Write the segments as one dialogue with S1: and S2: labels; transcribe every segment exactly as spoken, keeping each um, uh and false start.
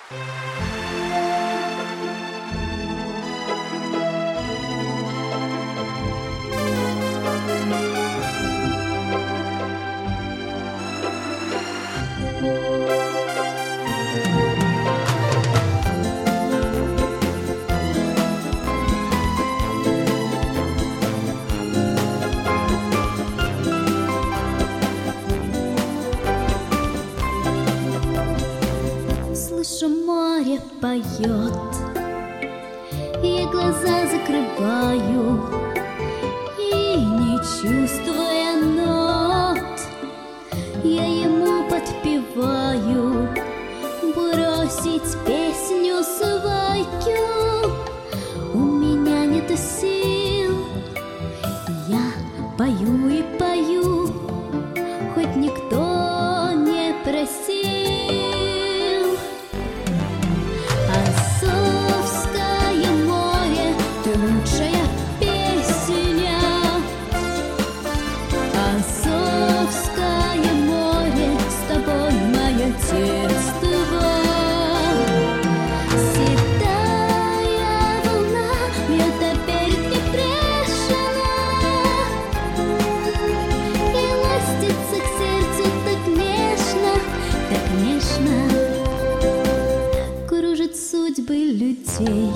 S1: Слышу, море поет, я глаза закрываю и, не чувствуя нот, я ему подпеваю. Бросить песню свою у меня нет сил. Я пою и пою, хоть никто не просил. Азовское море, ты лучшая песня. Азовское море, с тобой мое детство. Седая волна бьет опять непрешенно и ластится к сердцу так нежно, так нежно. Кружит судьбы людей,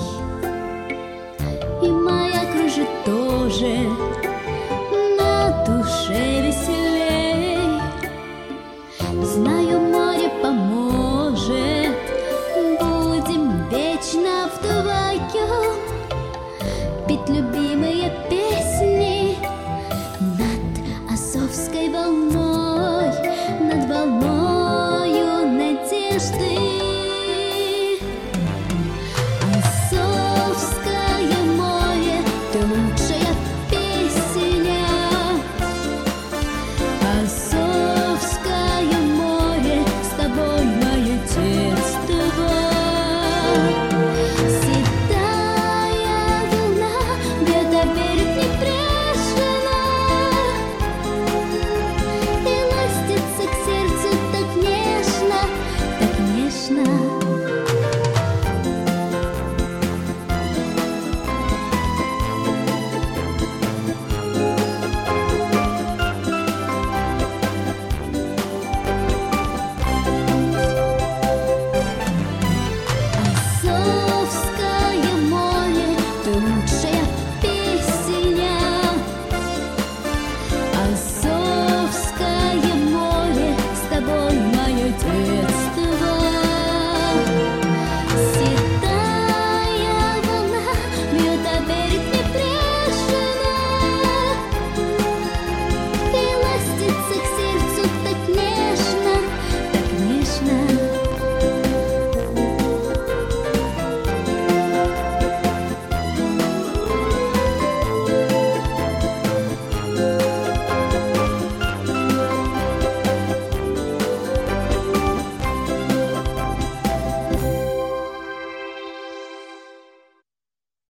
S1: и моя кружит тоже, на душе веселей. Знаю, море поможет, будем вечно вдвоем петь любимые песни над Азовской волной, над волною надежды.